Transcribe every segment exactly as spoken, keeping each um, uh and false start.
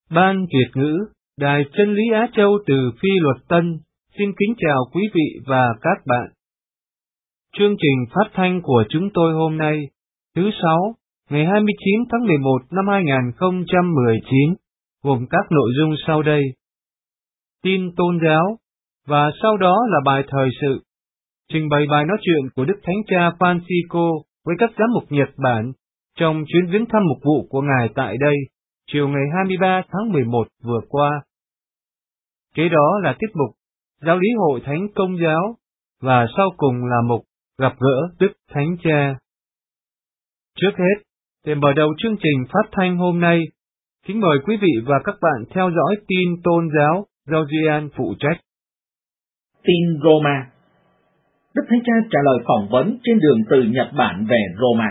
Ban Việt ngữ, Đài Chân lý Á Châu từ Phi Luật Tân, xin kính chào quý vị và các bạn. Chương trình phát thanh của chúng tôi hôm nay, thứ Sáu, ngày hai mươi chín tháng mười một năm hai nghìn không trăm mười chín, gồm các nội dung sau đây. Tin tôn giáo, và sau đó là bài thời sự. Trình bày bài nói chuyện của Đức Thánh Cha Francisco với các giám mục Nhật Bản trong chuyến viếng thăm mục vụ của Ngài tại đây, chiều ngày hai mươi ba tháng mười một vừa qua. Kế đó là tiết mục Giáo lý Hội Thánh Công giáo, và sau cùng là mục Gặp gỡ Đức Thánh Cha. Trước hết, để mở đầu chương trình phát thanh hôm nay, kính mời quý vị và các bạn theo dõi tin tôn giáo do Duy An phụ trách. Tin Roma. Đức Thánh Cha trả lời phỏng vấn trên đường từ Nhật Bản về Roma.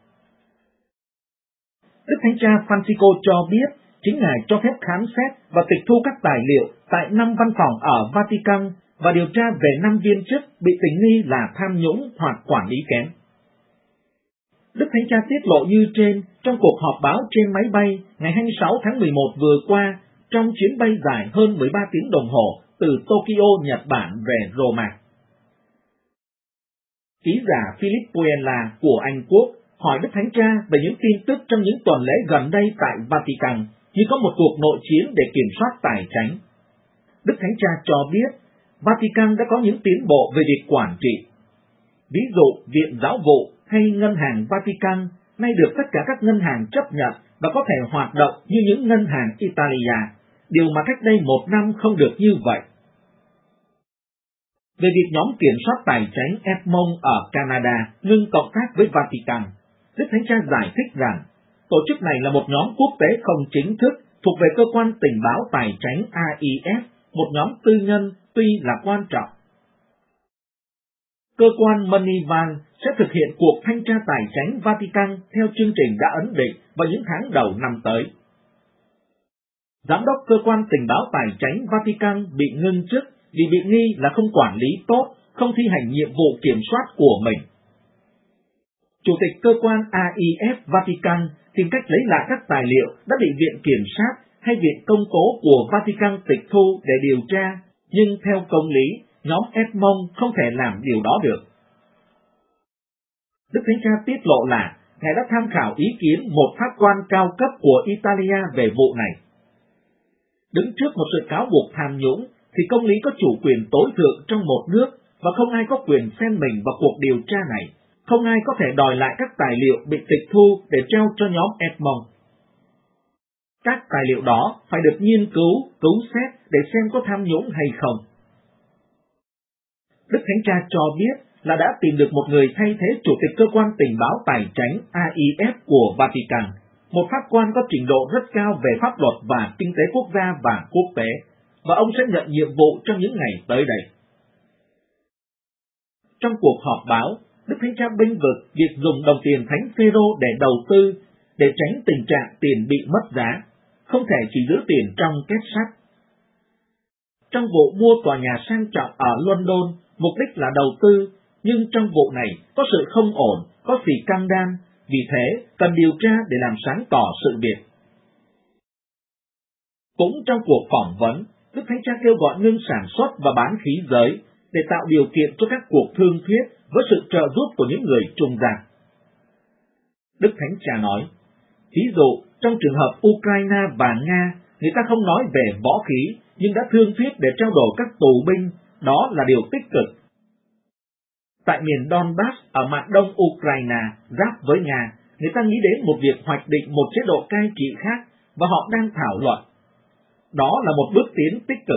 Đức Thánh Cha Francisco cho biết chính Ngài cho phép khám xét và tịch thu các tài liệu tại năm văn phòng ở Vatican và điều tra về năm viên chức bị tình nghi là tham nhũng hoặc quản lý kém. Đức Thánh Cha tiết lộ như trên trong cuộc họp báo trên máy bay ngày hai mươi sáu tháng mười một vừa qua trong chuyến bay dài hơn mười ba tiếng đồng hồ từ Tokyo, Nhật Bản về Roma. Ký giả Philip Puella của Anh Quốc hỏi Đức Thánh Cha về những tin tức trong những tuần lễ gần đây tại Vatican như có một cuộc nội chiến để kiểm soát tài chánh. Đức Thánh Cha cho biết Vatican đã có những tiến bộ về việc quản trị. Ví dụ, Viện Giáo vụ hay Ngân hàng Vatican nay được tất cả các ngân hàng chấp nhận và có thể hoạt động như những ngân hàng Italia, điều mà cách đây một năm không được như vậy. Về việc nhóm kiểm soát tài chánh Edmond ở Canada ngưng cộng tác với Vatican, Đức Thánh Cha giải thích rằng tổ chức này là một nhóm quốc tế không chính thức thuộc về cơ quan tình báo tài chánh A I F, một nhóm tư nhân tuy là quan trọng. Cơ quan Moneyval sẽ thực hiện cuộc thanh tra tài chánh Vatican theo chương trình đã ấn định vào những tháng đầu năm tới. Giám đốc cơ quan tình báo tài chánh Vatican bị ngưng chức vì bị nghi là không quản lý tốt, không thi hành nhiệm vụ kiểm soát của mình. Chủ tịch cơ quan A I F Vatican tìm cách lấy lại các tài liệu đã bị Viện Kiểm sát hay Viện Công tố của Vatican tịch thu để điều tra, nhưng theo công lý, nhóm Edmond không thể làm điều đó được. Đức Thánh Cha tiết lộ là Ngài đã tham khảo ý kiến một pháp quan cao cấp của Italia về vụ này. Đứng trước một sự cáo buộc tham nhũng, thì công lý có chủ quyền tối thượng trong một nước và không ai có quyền xen mình vào cuộc điều tra này. Không ai có thể đòi lại các tài liệu bị tịch thu để trao cho nhóm Edmond. Các tài liệu đó phải được nghiên cứu, cứu xét để xem có tham nhũng hay không. Đức Thánh Cha cho biết là đã tìm được một người thay thế Chủ tịch Cơ quan Tình báo Tài chánh A I F của Vatican, một pháp quan có trình độ rất cao về pháp luật và kinh tế quốc gia và quốc tế, và ông sẽ nhận nhiệm vụ trong những ngày tới đây. Trong cuộc họp báo, Đức Thánh Cha bênh vực việc dùng đồng tiền Thánh Phêrô để đầu tư, để tránh tình trạng tiền bị mất giá, không thể chỉ giữ tiền trong két sắt. Trong vụ mua tòa nhà sang trọng ở London, mục đích là đầu tư, nhưng trong vụ này có sự không ổn, có gì căng đan, vì thế cần điều tra để làm sáng tỏ sự việc. Cũng trong cuộc phỏng vấn, Đức Thánh Cha kêu gọi ngưng sản xuất và bán khí giới để tạo điều kiện cho các cuộc thương thuyết với sự trợ giúp của những người trung gian. Đức Thánh Cha nói, ví dụ trong trường hợp Ukraine và Nga, người ta không nói về võ khí, nhưng đã thương thuyết để trao đổi các tù binh, đó là điều tích cực. Tại miền Donbass ở mạn đông Ukraine, giáp với Nga, người ta nghĩ đến một việc hoạch định một chế độ cai trị khác, và họ đang thảo luận. Đó là một bước tiến tích cực.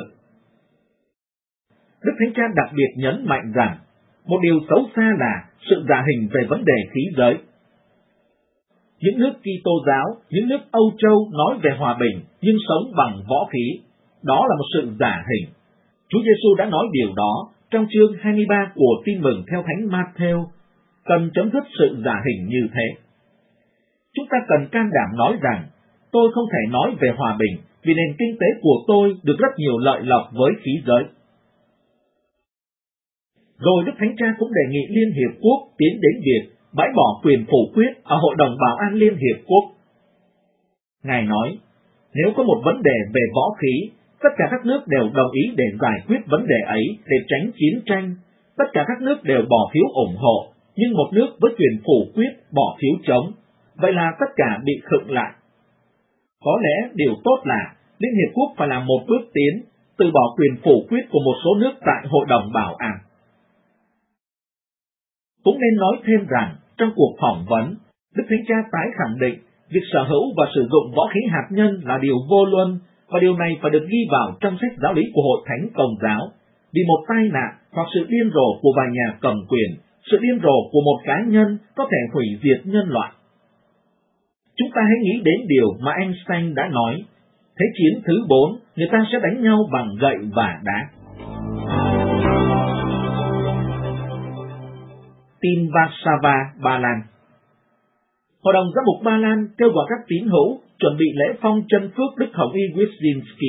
Đức Thánh Cha đặc biệt nhấn mạnh rằng, một điều xấu xa là sự giả hình về vấn đề khí giới. Những nước Kitô giáo, những nước Âu Châu nói về hòa bình nhưng sống bằng võ khí, đó là một sự giả hình. Chúa Giêsu đã nói điều đó trong chương hai mươi ba của Tin mừng theo Thánh Matthew, cần chấm dứt sự giả hình như thế. Chúng ta cần can đảm nói rằng, tôi không thể nói về hòa bình vì nền kinh tế của tôi được rất nhiều lợi lộc với khí giới. Rồi Đức Thánh Cha cũng đề nghị Liên Hiệp Quốc tiến đến việc bãi bỏ quyền phủ quyết ở Hội đồng Bảo an Liên Hiệp Quốc. Ngài nói, Nếu có một vấn đề về võ khí, tất cả các nước đều đồng ý để giải quyết vấn đề ấy để tránh chiến tranh. Tất cả các nước đều bỏ phiếu ủng hộ, nhưng một nước với quyền phủ quyết bỏ phiếu chống. Vậy là tất cả bị khựng lại. Có lẽ điều tốt là Liên Hiệp Quốc phải làm một bước tiến, từ bỏ quyền phủ quyết của một số nước tại Hội đồng Bảo an. Cũng nên nói thêm rằng, trong cuộc phỏng vấn, Đức Thánh Cha tái khẳng định việc sở hữu và sử dụng võ khí hạt nhân là điều vô luân, và điều này phải được ghi vào trong sách giáo lý của Hội Thánh Công giáo, vì một tai nạn hoặc sự điên rồ của vài nhà cầm quyền, sự điên rồ của một cá nhân có thể hủy diệt nhân loại. Chúng ta hãy nghĩ đến điều mà Einstein đã nói, Thế chiến thứ bốn, người ta sẽ đánh nhau bằng gậy và đá. Tin Warszawa, Ba Lan. Hội đồng Giám mục Ba Lan kêu gọi các tín hữu chuẩn bị lễ phong chân phước Đức Hồng Y Wyszynski.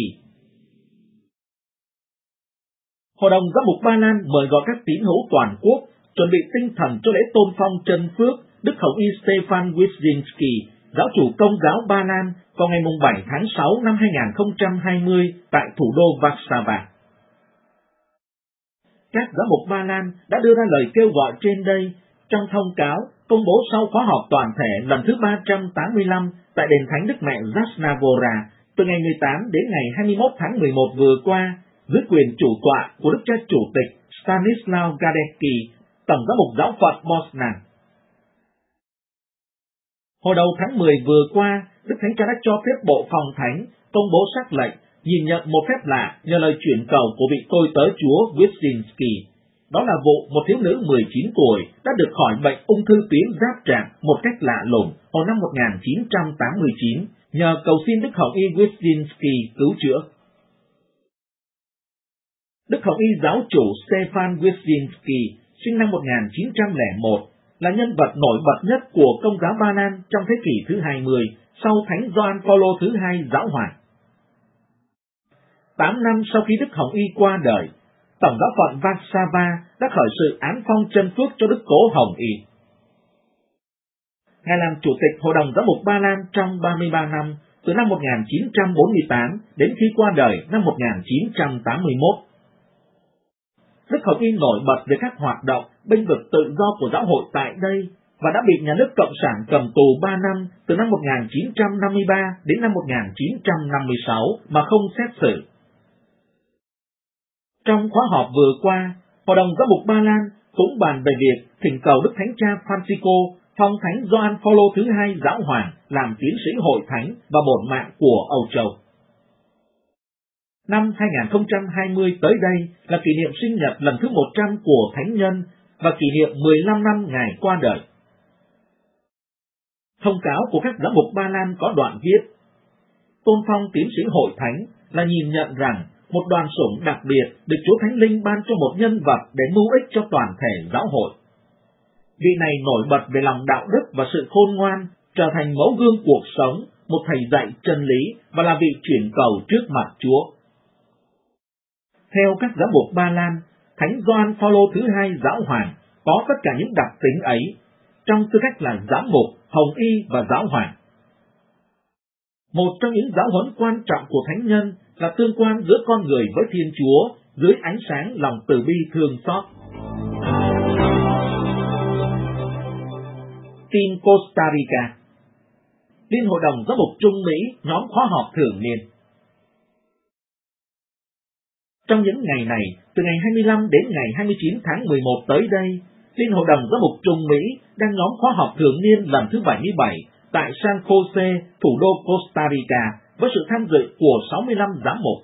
Hội đồng Giám mục Ba Lan mời gọi các tín hữu toàn quốc chuẩn bị tinh thần cho lễ tôn phong chân phước Đức Hồng Y Stefan Wyszynski, giáo chủ Công giáo Ba Lan, vào ngày bảy tháng sáu năm hai nghìn không trăm hai mươi tại thủ đô Warszawa. Các giám mục Ba Lan đã đưa ra lời kêu gọi trên đây trong thông cáo công bố sau khóa họp toàn thể lần thứ ba trăm tám mươi lăm tại đền thánh Đức Mẹ Jasnavora từ ngày mười tám đến ngày hai mươi mốt tháng mười một vừa qua, dưới quyền chủ tọa của Đức cha Chủ tịch Stanislaw Gadecki, Tổng giám mục giáo phận Poznan. Hồi đầu tháng mười vừa qua, Đức Thánh Cha đã cho phép Bộ Phòng Thánh công bố sắc lệnh nhìn nhận một phép lạ nhờ lời chuyển cầu của vị tôi tớ Chúa Wyszynski. Đó là vụ một thiếu nữ mười chín tuổi đã được khỏi bệnh ung thư tuyến giáp trạng một cách lạ lùng hồi năm một nghìn chín trăm tám mươi chín nhờ cầu xin Đức Hồng Y Wyszynski cứu chữa. Đức Hồng Y giáo chủ Stefan Wyszynski, sinh năm một nghìn chín trăm lẻ một, là nhân vật nổi bật nhất của Công giáo Ba Lan trong thế kỷ thứ hai mươi sau Thánh Gioan Phaolô thứ hai giáo hoàng. Tám năm sau khi Đức Hồng Y qua đời, Tổng giáo phận Warszawa đã khởi sự án phong chân phước cho Đức Cố Hồng Y. Ngài làm chủ tịch Hội đồng Giám mục Ba Lan trong ba mươi ba năm, từ năm một nghìn chín trăm bốn mươi tám đến khi qua đời năm một nghìn chín trăm tám mươi mốt. Đức Hồng Y nổi bật về các hoạt động bênh vực tự do của giáo hội tại đây và đã bị nhà nước Cộng sản cầm tù ba năm từ năm một nghìn chín trăm năm mươi ba đến năm một nghìn chín trăm năm mươi sáu mà không xét xử. Trong khóa họp vừa qua, Hội đồng Giám mục Ba Lan cũng bàn về việc thỉnh cầu Đức Thánh Cha Francisco phong Thánh Gioan Phaolô thứ hai giáo hoàng làm tiến sĩ hội thánh và bổn mạng của Âu Châu. Năm hai nghìn không trăm hai mươi tới đây là kỷ niệm sinh nhật lần thứ một trăm của Thánh Nhân và kỷ niệm mười lăm năm Ngài qua đời. Thông cáo của các giám mục Ba Lan có đoạn viết: tôn phong tiến sĩ hội thánh là nhìn nhận rằng một đoàn sủng đặc biệt được Chúa Thánh Linh ban cho một nhân vật để mưu ích cho toàn thể giáo hội. Vị này nổi bật về lòng đạo đức và sự khôn ngoan, trở thành mẫu gương cuộc sống, một thầy dạy chân lý và là vị chuyển cầu trước mặt Chúa. Theo các giám mục Ba Lan, Thánh Gioan Phaolô thứ hai giáo hoàng có tất cả những đặc tính ấy trong tư cách là giám mục, hồng y và giáo hoàng. Một trong những giáo huấn quan trọng của Thánh Nhân là tương quan giữa con người với Thiên Chúa dưới ánh sáng lòng từ bi thương xót. Tin Costa Rica. Liên hội đồng giám mục Trung Mỹ nhóm khóa họp thường niên. Trong những ngày này, từ ngày hai mươi lăm đến ngày hai mươi chín tháng mười một tới đây, Liên hội đồng giám mục Trung Mỹ đang nhóm khóa họp thường niên lần thứ bảy mươi bảy tại San Jose, thủ đô Costa Rica, với sự tham dự của sáu mươi lăm giám mục.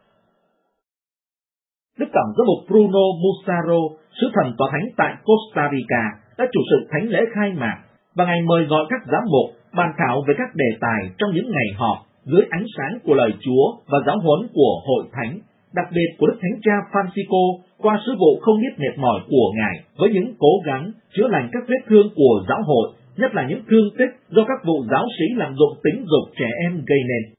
Đức Tổng giám mục Bruno Musaro, sứ thần tòa thánh tại Costa Rica, đã chủ sự thánh lễ khai mạc và Ngài mời gọi các giám mục bàn thảo về các đề tài trong những ngày họp dưới ánh sáng của lời Chúa và giáo huấn của hội thánh, đặc biệt của Đức Thánh Cha Francisco qua sứ vụ không biết mệt mỏi của Ngài với những cố gắng chữa lành các vết thương của giáo hội, nhất là những thương tích do các vụ giáo sĩ lạm dụng tính dục trẻ em gây nên.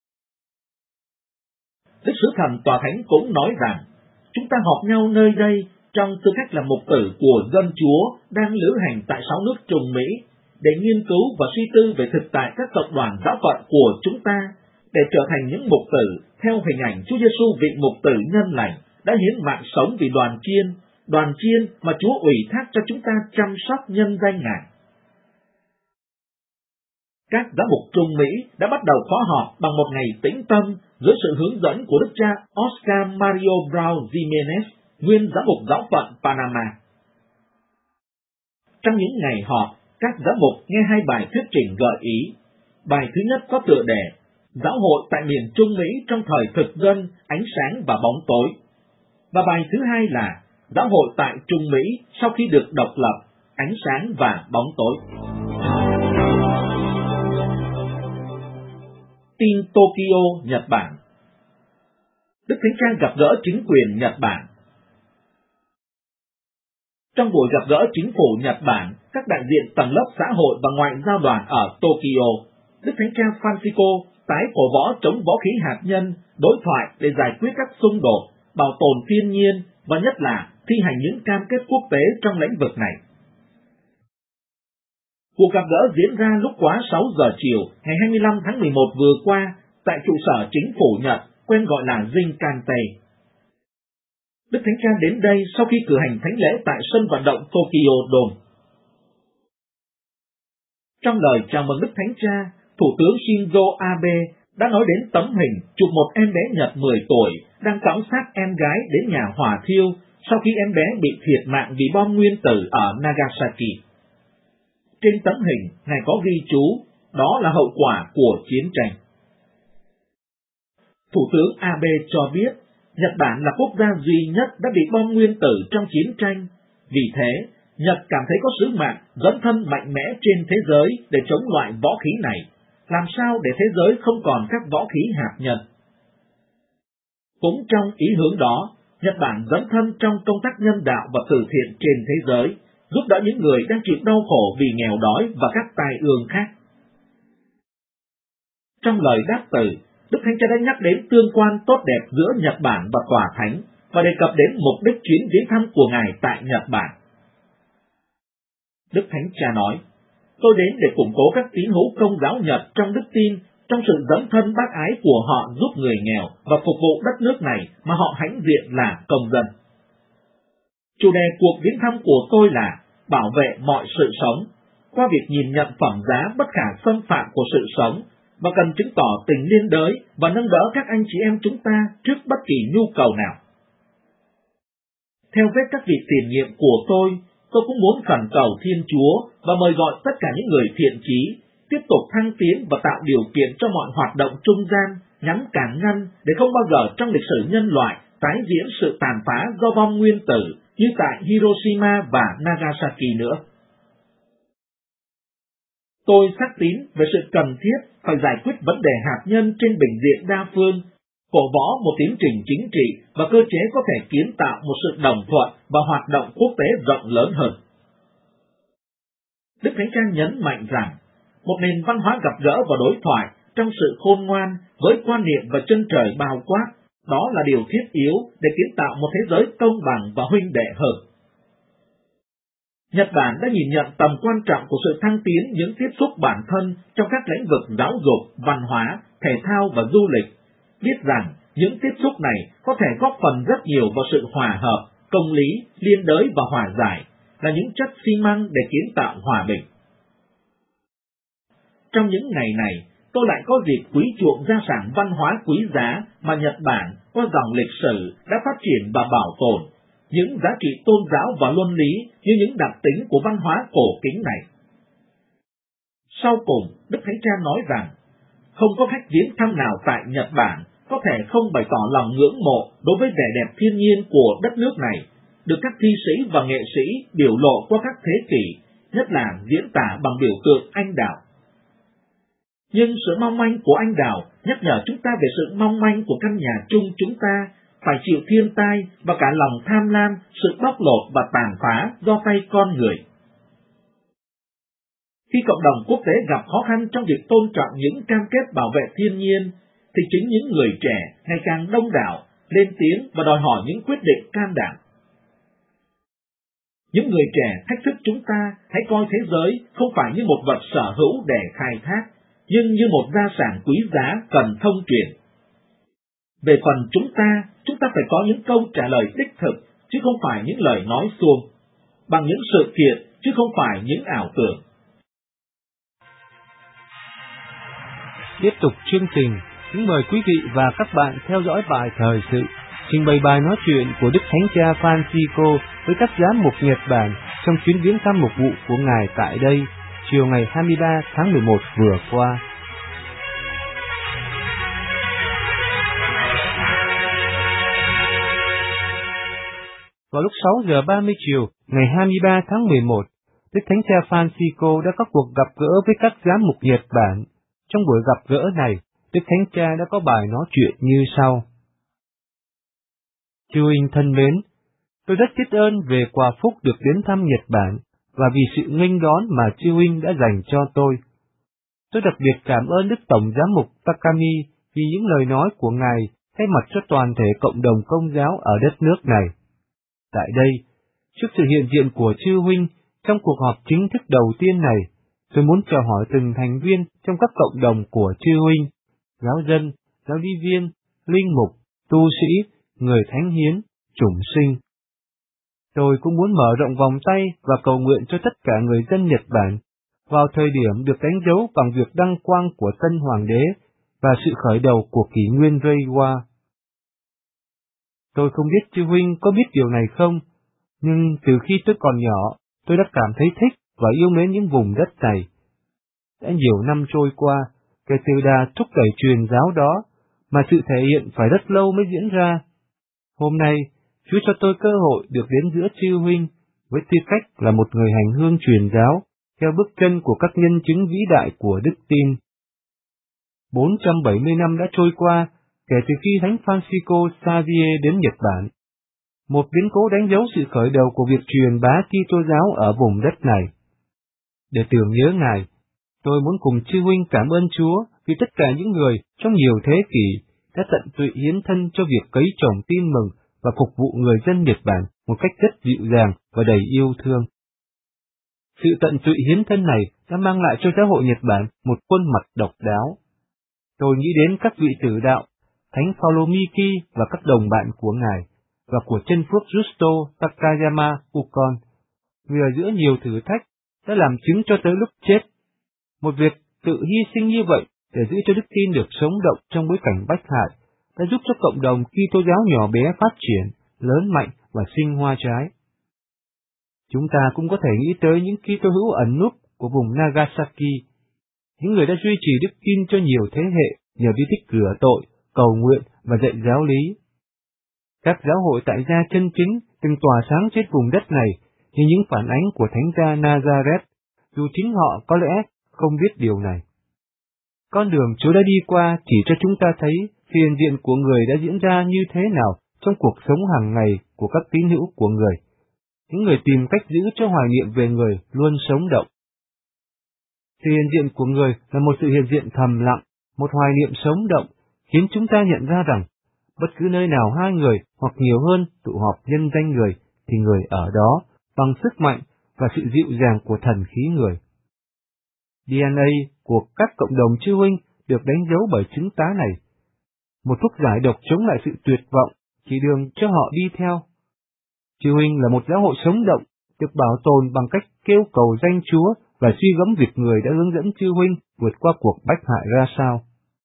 Đức sứ thần tòa thánh cũng nói rằng, chúng ta họp nhau nơi đây trong tư cách là mục tử của dân Chúa đang lữ hành tại sáu nước Trung Mỹ để nghiên cứu và suy tư về thực tại các cộng đoàn giáo phận của chúng ta, để trở thành những mục tử theo hình ảnh Chúa Giêsu vị mục tử nhân lành đã hiến mạng sống vì đoàn chiên, đoàn chiên mà Chúa ủy thác cho chúng ta chăm sóc nhân danh Ngài. Các giám mục Trung Mỹ đã bắt đầu khóa họp bằng một ngày tĩnh tâm dưới sự hướng dẫn của Đức cha Oscar Mario Brown Jimenez, nguyên giám mục giáo phận Panama. Trong những ngày họp, các giám mục nghe hai bài thuyết trình gợi ý. Bài thứ nhất có tựa đề Giáo hội tại miền Trung Mỹ trong thời thực dân, ánh sáng và bóng tối. Và bài thứ hai là Giáo hội tại Trung Mỹ sau khi được độc lập, ánh sáng và bóng tối. Tin Tokyo, Nhật Bản. Đức Thánh Cha gặp gỡ chính quyền Nhật Bản. Trong buổi gặp gỡ chính phủ Nhật Bản, các đại diện tầng lớp xã hội và ngoại giao đoàn ở Tokyo, Đức Thánh Cha Francisco tái cổ võ chống võ khí hạt nhân, đối thoại để giải quyết các xung đột, bảo tồn thiên nhiên và nhất là thi hành những cam kết quốc tế trong lĩnh vực này. Cuộc gặp gỡ diễn ra lúc quá sáu giờ chiều ngày hai mươi lăm tháng mười một vừa qua tại trụ sở chính phủ Nhật, quen gọi là Shinkansen. Đức Thánh Cha đến đây sau khi cử hành thánh lễ tại sân vận động Tokyo Dome. Trong lời chào mừng Đức Thánh Cha, Thủ tướng Shinzo Abe đã nói đến tấm hình chụp một em bé Nhật mười tuổi đang cõng xác em gái đến nhà hỏa thiêu sau khi em bé bị thiệt mạng vì bom nguyên tử ở Nagasaki. Trên tấm hình, Ngài có ghi chú, đó là hậu quả của chiến tranh. Thủ tướng Abe cho biết, Nhật Bản là quốc gia duy nhất đã bị bom nguyên tử trong chiến tranh. Vì thế, Nhật cảm thấy có sứ mạng dấn thân mạnh mẽ trên thế giới để chống loại võ khí này, làm sao để thế giới không còn các võ khí hạt nhân. Cũng trong ý hướng đó, Nhật Bản dấn thân trong công tác nhân đạo và từ thiện trên thế giới, giúp đỡ những người đang chịu đau khổ vì nghèo đói và các tai ương khác. Trong lời đáp từ, Đức Thánh Cha đã nhắc đến tương quan tốt đẹp giữa Nhật Bản và Tòa Thánh và đề cập đến mục đích chuyến viếng thăm của Ngài tại Nhật Bản. Đức Thánh Cha nói, tôi đến để củng cố các tín hữu Công giáo Nhật trong đức tin, trong sự dấn thân bác ái của họ giúp người nghèo và phục vụ đất nước này mà họ hãnh diện là công dân. Chủ đề cuộc viếng thăm của tôi là bảo vệ mọi sự sống, qua việc nhìn nhận phẩm giá bất khả xâm phạm của sự sống, và cần chứng tỏ tình liên đới và nâng đỡ các anh chị em chúng ta trước bất kỳ nhu cầu nào. Theo vết các vị tiền nhiệm của tôi, tôi cũng muốn khẩn cầu Thiên Chúa và mời gọi tất cả những người thiện chí tiếp tục thăng tiến và tạo điều kiện cho mọi hoạt động trung gian nhằm cản ngăn để không bao giờ trong lịch sử nhân loại tái diễn sự tàn phá do bom nguyên tử như tại Hiroshima và Nagasaki nữa. Tôi xác tín về sự cần thiết phải giải quyết vấn đề hạt nhân trên bình diện đa phương, cổ võ một tiến trình chính trị và cơ chế có thể kiến tạo một sự đồng thuận và hoạt động quốc tế rộng lớn hơn. Đức Thánh Cha nhấn mạnh rằng, một nền văn hóa gặp gỡ và đối thoại trong sự khôn ngoan với quan niệm và chân trời bao quát, đó là điều thiết yếu để kiến tạo một thế giới công bằng và huynh đệ hơn. Nhật Bản đã nhìn nhận tầm quan trọng của sự thăng tiến những tiếp xúc bản thân trong các lĩnh vực giáo dục, văn hóa, thể thao và du lịch, biết rằng những tiếp xúc này có thể góp phần rất nhiều vào sự hòa hợp, công lý, liên đới và hòa giải, là những chất xi măng để kiến tạo hòa bình. Trong những ngày này, tôi lại có dịp quý chuộng gia sản văn hóa quý giá mà Nhật Bản qua dòng lịch sử đã phát triển và bảo tồn, những giá trị tôn giáo và luân lý như những đặc tính của văn hóa cổ kính này. Sau cùng, Đức Thánh Cha nói rằng, không có khách viếng thăm nào tại Nhật Bản có thể không bày tỏ lòng ngưỡng mộ đối với vẻ đẹp thiên nhiên của đất nước này, được các thi sĩ và nghệ sĩ biểu lộ qua các thế kỷ, nhất là diễn tả bằng biểu tượng anh đào. Nhưng sự mong manh của anh đào nhắc nhở chúng ta về sự mong manh của căn nhà chung chúng ta, phải chịu thiên tai và cả lòng tham lam, sự bóc lột và tàn phá do tay con người. Khi cộng đồng quốc tế gặp khó khăn trong việc tôn trọng những cam kết bảo vệ thiên nhiên, thì chính những người trẻ ngày càng đông đảo lên tiếng và đòi hỏi những quyết định can đảm. Những người trẻ thách thức chúng ta hãy coi thế giới không phải như một vật sở hữu để khai thác, nhưng như một gia sản quý giá cần thông truyền. Về phần chúng ta, chúng ta phải có những câu trả lời đích thực, chứ không phải những lời nói suông, bằng những sự kiện, chứ không phải những ảo tưởng. Tiếp tục chương trình, kính mời quý vị và các bạn theo dõi bài thời sự, trình bày bài nói chuyện của Đức Thánh Cha Francisco với các giám mục Nhật Bản trong chuyến viếng thăm mục vụ của Ngài tại đây, chiều ngày hai mươi ba tháng mười một vừa qua. Vào lúc sáu giờ ba mươi chiều, ngày hai mươi ba tháng mười một, Đức Thánh Cha Francisco đã có cuộc gặp gỡ với các giám mục Nhật Bản. Trong buổi gặp gỡ này, Đức Thánh Cha đã có bài nói chuyện như sau. Chư huynh thân mến, tôi rất biết ơn về quà phúc được đến thăm Nhật Bản và vì sự nghênh đón mà chư huynh đã dành cho tôi. Tôi đặc biệt cảm ơn Đức Tổng Giám mục Takami vì những lời nói của Ngài thay mặt cho toàn thể cộng đồng Công giáo ở đất nước này. Tại đây, trước sự hiện diện của chư huynh trong cuộc họp chính thức đầu tiên này, tôi muốn chào hỏi từng thành viên trong các cộng đồng của chư huynh, giáo dân, giáo lý viên, linh mục, tu sĩ, người thánh hiến, chủng sinh. Tôi cũng muốn mở rộng vòng tay và cầu nguyện cho tất cả người dân Nhật Bản vào thời điểm được đánh dấu bằng việc đăng quang của tân hoàng đế và sự khởi đầu của kỷ nguyên Reiwa. Tôi không biết chư huynh có biết điều này không, nhưng từ khi tôi còn nhỏ, tôi đã cảm thấy thích và yêu mến những vùng đất này. Đã nhiều năm trôi qua, kể từ đà thúc đẩy truyền giáo đó, mà sự thể hiện phải rất lâu mới diễn ra. Hôm nay, Chúa cho tôi cơ hội được đến giữa chư huynh, với tư cách là một người hành hương truyền giáo, theo bước chân của các nhân chứng vĩ đại của đức tin. bốn trăm bảy mươi năm đã trôi qua, kể từ khi Thánh Francisco Xavier đến Nhật Bản. Một biến cố đánh dấu sự khởi đầu của việc truyền bá Kitô giáo ở vùng đất này. Để tưởng nhớ Ngài, tôi muốn cùng chư huynh cảm ơn Chúa vì tất cả những người trong nhiều thế kỷ đã tận tụy hiến thân cho việc cấy trồng tin mừng và phục vụ người dân Nhật Bản một cách rất dịu dàng và đầy yêu thương. Sự tận tụy hiến thân này đã mang lại cho giáo hội Nhật Bản một khuôn mặt độc đáo. Tôi nghĩ đến các vị tử đạo, Thánh Phaolô Miki và các đồng bạn của Ngài, và của chân phước Justo Takayama Ukon, vì ở giữa nhiều thử thách đã làm chứng cho tới lúc chết. Một việc tự hy sinh như vậy để giữ cho đức tin được sống động trong bối cảnh bách hại đã giúp cho cộng đồng Kitô giáo nhỏ bé phát triển, lớn mạnh và sinh hoa trái. Chúng ta cũng có thể nghĩ tới những Kitô hữu ẩn núp của vùng Nagasaki, những người đã duy trì đức tin cho nhiều thế hệ nhờ bí tích rửa tội, cầu nguyện và dạy giáo lý. Các giáo hội tại gia chân chính từng tỏa sáng trên vùng đất này như những phản ánh của Thánh gia Nazareth, dù chính họ có lẽ không biết điều này. Con đường Chúa đã đi qua chỉ cho chúng ta thấy hiện diện của người đã diễn ra như thế nào trong cuộc sống hàng ngày của các tín hữu của người. Những người tìm cách giữ cho hoài niệm về người luôn sống động. Sự hiện diện của người là một sự hiện diện thầm lặng, một hoài niệm sống động, khiến chúng ta nhận ra rằng bất cứ nơi nào hai người hoặc nhiều hơn tụ họp nhân danh người, thì người ở đó bằng sức mạnh và sự dịu dàng của thần khí người. đê en a của các cộng đồng chư huynh được đánh dấu bởi chứng tá này. Một thuốc giải độc chống lại sự tuyệt vọng, chỉ đường cho họ đi theo. Chư huynh là một giáo hội sống động, được bảo tồn bằng cách kêu cầu danh Chúa và suy gẫm việc người đã hướng dẫn chư huynh vượt qua cuộc bách hại ra sao.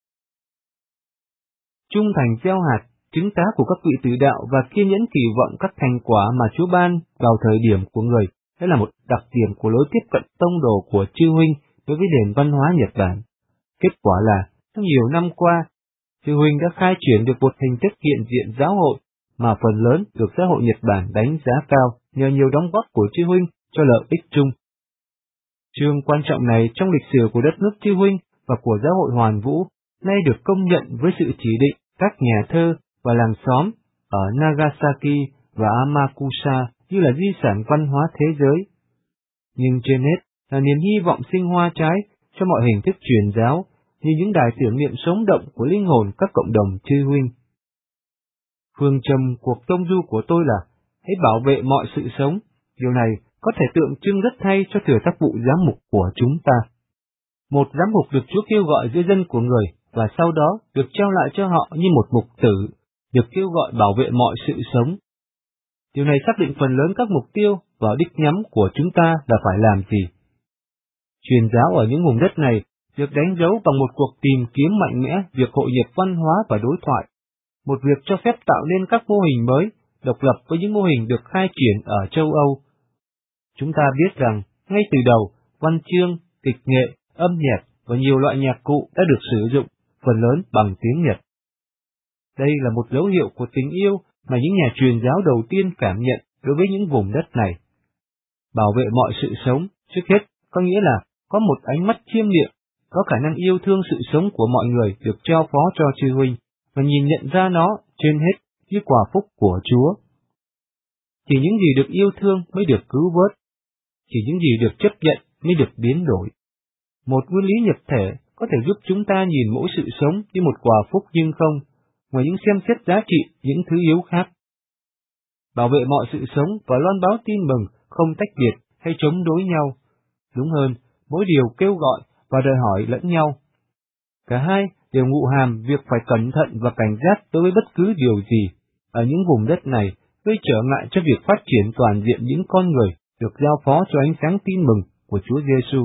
Trung thành gieo hạt, chứng tá của các vị tử đạo và kiên nhẫn kỳ vọng các thành quả mà Chúa ban vào thời điểm của người, đó là một đặc điểm của lối tiếp cận tông đồ của chư huynh đối với nền văn hóa Nhật Bản. Kết quả là, trong nhiều năm qua, chư huynh đã khai triển được một hình thức hiện diện giáo hội mà phần lớn được xã hội Nhật Bản đánh giá cao nhờ nhiều đóng góp của chư huynh cho lợi ích chung. Chương quan trọng này trong lịch sử của đất nước chư huynh và của giáo hội Hoàn Vũ nay được công nhận với sự chỉ định các nhà thơ và làng xóm ở Nagasaki và Amakusa như là di sản văn hóa thế giới. Nhưng trên hết là niềm hy vọng sinh hoa trái cho mọi hình thức truyền giáo như những đài tưởng niệm sống động của linh hồn các cộng đồng chư huynh. Phương châm cuộc tông du của tôi là hãy bảo vệ mọi sự sống. Điều này có thể tượng trưng rất hay cho thừa tác vụ giám mục của chúng ta. Một giám mục được Chúa kêu gọi giữa dân của người và sau đó được trao lại cho họ như một mục tử, được kêu gọi bảo vệ mọi sự sống. Điều này xác định phần lớn các mục tiêu và đích nhắm của chúng ta là phải làm gì. Truyền giáo ở những vùng đất này được đánh dấu bằng một cuộc tìm kiếm mạnh mẽ việc hội nhập văn hóa và đối thoại, một việc cho phép tạo nên các mô hình mới, độc lập với những mô hình được khai triển ở châu Âu. Chúng ta biết rằng, ngay từ đầu, văn chương, kịch nghệ, âm nhạc và nhiều loại nhạc cụ đã được sử dụng, phần lớn bằng tiếng Nhật. Đây là một dấu hiệu của tình yêu mà những nhà truyền giáo đầu tiên cảm nhận đối với những vùng đất này. Bảo vệ mọi sự sống, trước hết, có nghĩa là có một ánh mắt chiêm nghiệm, có khả năng yêu thương sự sống của mọi người được trao phó cho chư huynh, và nhìn nhận ra nó, trên hết, như quà phúc của Chúa. Chỉ những gì được yêu thương mới được cứu vớt, chỉ những gì được chấp nhận mới được biến đổi. Một nguyên lý nhập thể có thể giúp chúng ta nhìn mỗi sự sống như một quà phúc nhưng không, ngoài những xem xét giá trị những thứ yếu khác. Bảo vệ mọi sự sống và loan báo tin mừng không tách biệt hay chống đối nhau. Đúng hơn, mỗi điều kêu gọi và đòi hỏi lẫn nhau. Cả hai đều ngụ hàm việc phải cẩn thận và cảnh giác đối với bất cứ điều gì ở những vùng đất này gây trở ngại cho việc phát triển toàn diện những con người được giao phó cho ánh sáng tin mừng của Chúa Giêsu.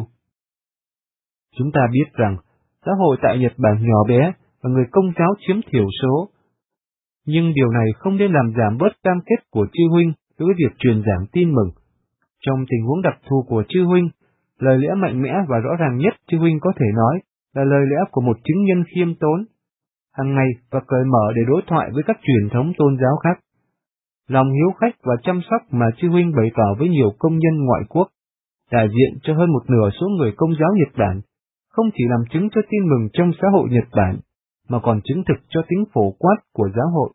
Chúng ta biết rằng xã hội tại Nhật Bản nhỏ bé và người Công giáo chiếm thiểu số, nhưng điều này không nên làm giảm bớt cam kết của chư huynh đối với việc truyền giảng tin mừng. Trong tình huống đặc thù của chư huynh, lời lẽ mạnh mẽ và rõ ràng nhất chư huynh có thể nói là lời lẽ của một chứng nhân khiêm tốn, hàng ngày và cởi mở để đối thoại với các truyền thống tôn giáo khác. Lòng hiếu khách và chăm sóc mà chư huynh bày tỏ với nhiều công nhân ngoại quốc, đại diện cho hơn một nửa số người Công giáo Nhật Bản, không chỉ làm chứng cho tin mừng trong xã hội Nhật Bản, mà còn chứng thực cho tính phổ quát của giáo hội.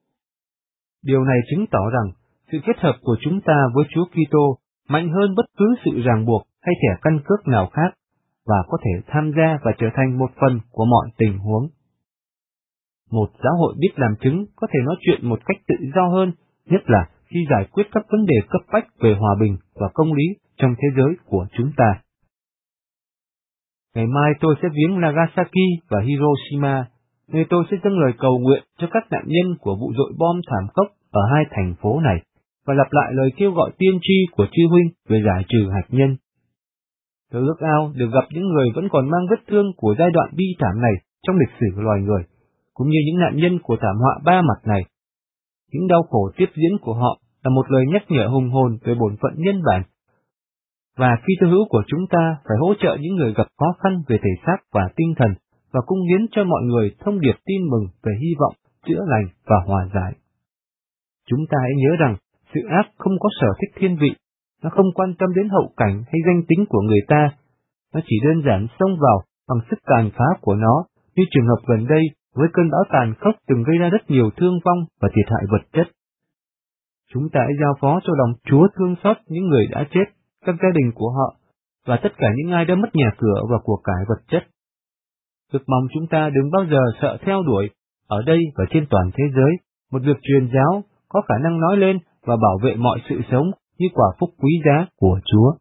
Điều này chứng tỏ rằng sự kết hợp của chúng ta với Chúa Kitô mạnh hơn bất cứ sự ràng buộc hay thẻ căn cước nào khác, và có thể tham gia và trở thành một phần của mọi tình huống. Một giáo hội biết làm chứng có thể nói chuyện một cách tự do hơn, nhất là khi giải quyết các vấn đề cấp bách về hòa bình và công lý trong thế giới của chúng ta. Ngày mai tôi sẽ viếng Nagasaki và Hiroshima, nơi tôi sẽ dâng lời cầu nguyện cho các nạn nhân của vụ dội bom thảm khốc ở hai thành phố này, và lặp lại lời kêu gọi tiên tri của chư huynh về giải trừ hạt nhân. Tôi ước ao được gặp những người vẫn còn mang vết thương của giai đoạn bi thảm này trong lịch sử loài người, cũng như những nạn nhân của thảm họa ba mặt này. Những đau khổ tiếp diễn của họ là một lời nhắc nhở hùng hồn về bổn phận nhân bản, và Kitô hữu của chúng ta phải hỗ trợ những người gặp khó khăn về thể xác và tinh thần, và cung hiến cho mọi người thông điệp tin mừng về hy vọng, chữa lành và hòa giải. Chúng ta hãy nhớ rằng sự ác không có sở thích thiên vị, nó không quan tâm đến hậu cảnh hay danh tính của người ta, nó chỉ đơn giản xông vào bằng sức tàn phá của nó, như trường hợp gần đây với cơn bão tàn khốc từng gây ra rất nhiều thương vong và thiệt hại vật chất. Chúng ta hãy giao phó cho lòng Chúa thương xót những người đã chết, các gia đình của họ, và tất cả những ai đã mất nhà cửa và của cải vật chất. Thực mong chúng ta đừng bao giờ sợ theo đuổi, ở đây và trên toàn thế giới, một việc truyền giáo có khả năng nói lên và bảo vệ mọi sự sống như quả phúc quý giá của Chúa.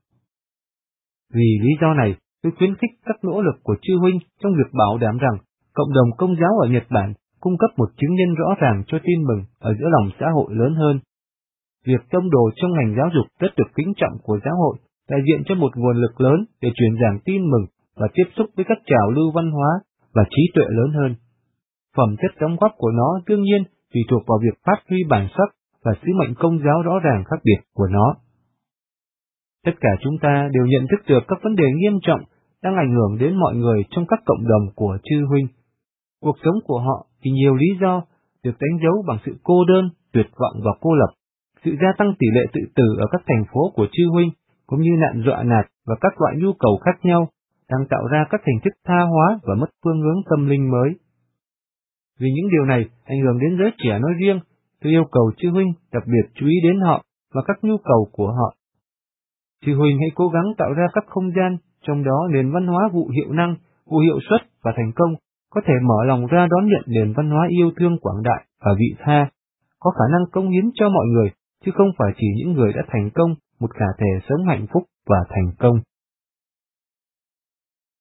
Vì lý do này, tôi khuyến khích các nỗ lực của chư huynh trong việc bảo đảm rằng cộng đồng Công giáo ở Nhật Bản cung cấp một chứng nhân rõ ràng cho tin mừng ở giữa lòng xã hội lớn hơn. Việc tông đồ trong ngành giáo dục rất được kính trọng của giáo hội, đại diện cho một nguồn lực lớn để truyền giảng tin mừng và tiếp xúc với các trào lưu văn hóa và trí tuệ lớn hơn. Phẩm chất đóng góp của nó đương nhiên tùy thuộc vào việc phát huy bản sắc và sứ mệnh công giáo rõ ràng khác biệt của nó. Tất cả chúng ta đều nhận thức được các vấn đề nghiêm trọng đang ảnh hưởng đến mọi người trong các cộng đồng của chư huynh. Cuộc sống của họ vì nhiều lý do được đánh dấu bằng sự cô đơn, tuyệt vọng và cô lập, sự gia tăng tỷ lệ tự tử ở các thành phố của chư huynh, cũng như nạn dọa nạt và các loại nhu cầu khác nhau, đang tạo ra các hình thức tha hóa và mất phương hướng tâm linh mới. Vì những điều này ảnh hưởng đến giới trẻ nói riêng, tôi yêu cầu chư huynh đặc biệt chú ý đến họ và các nhu cầu của họ. Chư huynh hãy cố gắng tạo ra các không gian, trong đó nền văn hóa vụ hiệu năng, vụ hiệu suất và thành công có thể mở lòng ra đón nhận nền văn hóa yêu thương quảng đại và vị tha, có khả năng cống hiến cho mọi người, chứ không phải chỉ những người đã thành công một khả thể sống hạnh phúc và thành công.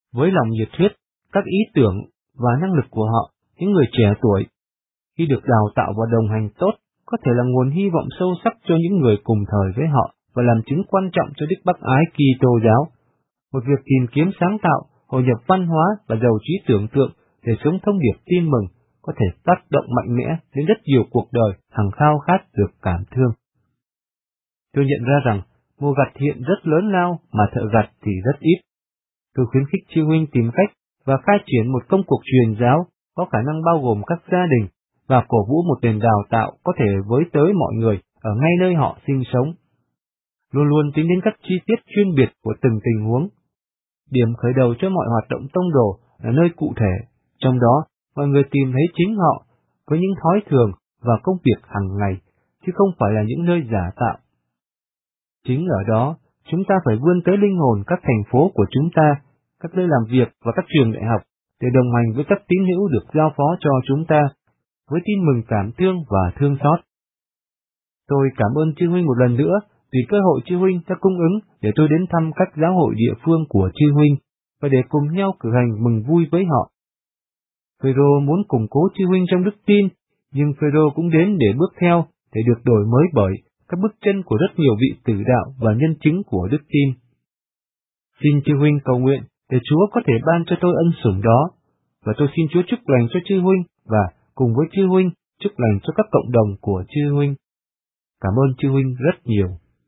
với lòng nhiệt huyết, các ý tưởng và năng lực của họ, những người trẻ tuổi, khi được đào tạo và đồng hành tốt, có thể là nguồn hy vọng sâu sắc cho những người cùng thời với họ và làm chứng quan trọng cho đức bác ái Kitô giáo. Một việc tìm kiếm sáng tạo, hội nhập văn hóa và giàu trí tưởng tượng để sống thông điệp tin mừng có thể tác động mạnh mẽ đến rất nhiều cuộc đời hằng khao khát được cảm thương. Tôi nhận ra rằng mùa gặt hiện rất lớn lao mà thợ gặt thì rất ít. Tôi khuyến khích chư huynh tìm cách và khai triển một công cuộc truyền giáo có khả năng bao gồm các gia đình và cổ vũ một nền đào tạo có thể với tới mọi người ở ngay nơi họ sinh sống. Luôn luôn tính đến các chi tiết chuyên biệt của từng tình huống. Điểm khởi đầu cho mọi hoạt động tông đồ là nơi cụ thể, trong đó mọi người tìm thấy chính họ với những thói thường và công việc hàng ngày, chứ không phải là những nơi giả tạo. Chính ở đó, chúng ta phải vươn tới linh hồn các thành phố của chúng ta, các nơi làm việc và các trường đại học, để đồng hành với các tín hữu được giao phó cho chúng ta, với tin mừng cảm thương và thương xót. Tôi cảm ơn chư huynh một lần nữa vì cơ hội chư huynh đã cung ứng để tôi đến thăm các giáo hội địa phương của chư huynh và để cùng nhau cử hành mừng vui với họ. Phêrô muốn củng cố chư huynh trong đức tin, nhưng Phêrô cũng đến để bước theo, để được đổi mới bởi các bước chân của rất nhiều vị tử đạo và nhân chứng của đức tin. Xin chư huynh cầu nguyện để Chúa có thể ban cho tôi ân sủng đó, và tôi xin Chúa chúc lành cho chư huynh và cùng với chư huynh chúc lành cho các cộng đồng của chư huynh. Cảm ơn chư huynh rất nhiều.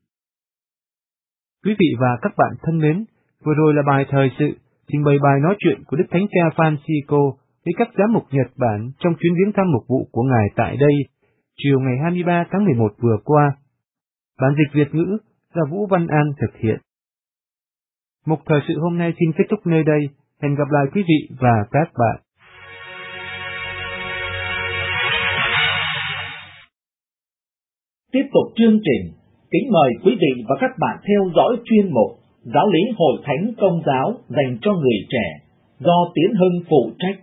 Quý vị và các bạn thân mến, vừa rồi là bài thời sự trình bày bài nói chuyện của Đức Thánh Cha Francisco với các giám mục Nhật Bản trong chuyến viếng thăm mục vụ của Ngài tại đây, chiều ngày hai mươi ba tháng mười một vừa qua. Bản dịch Việt ngữ do Vũ Văn An thực hiện. Mục thời sự hôm nay xin kết thúc nơi đây. Hẹn gặp lại quý vị và các bạn. Tiếp tục chương trình, kính mời quý vị và các bạn theo dõi chuyên mục Giáo lý Hội Thánh Công giáo dành cho người trẻ do Tiến Hưng phụ trách.